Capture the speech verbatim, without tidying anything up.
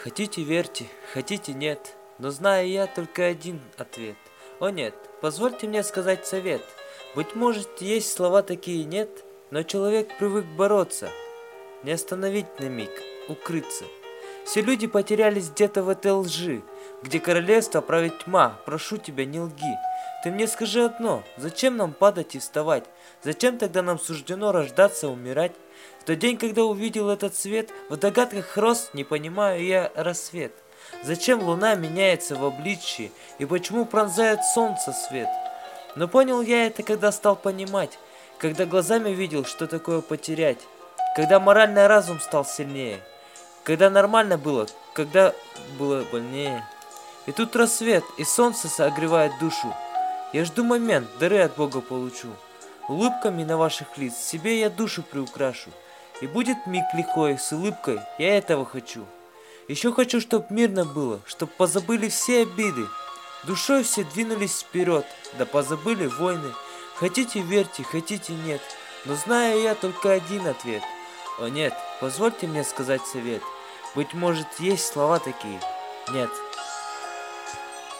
Хотите верьте, хотите нет, но знаю я только один ответ. О нет, позвольте мне сказать совет. Быть может, есть слова такие нет, но человек привык бороться, не остановить на миг, укрыться. Все люди потерялись где-то в этой лжи, где королевство правит тьма. Прошу тебя, не лги. Ты мне скажи одно, зачем нам падать и вставать? Зачем тогда нам суждено рождаться, умирать? В тот день, когда увидел этот свет, в догадках рос, не понимаю я, рассвет. Зачем луна меняется в обличии, и почему пронзает солнце свет? Но понял я это, когда стал понимать, когда глазами видел, что такое потерять, когда моральный разум стал сильнее, когда нормально было, когда было больнее. И тут рассвет, и солнце согревает душу. Я жду момент, дары от Бога получу. Улыбками на ваших лиц себе я душу приукрашу. И будет миг лихой, с улыбкой, я этого хочу. Еще хочу, чтоб мирно было, чтоб позабыли все обиды. Душой все двинулись вперед, да позабыли войны. Хотите верьте, хотите нет, но знаю я только один ответ. О нет, позвольте мне сказать совет. Быть может, есть слова такие? Нет.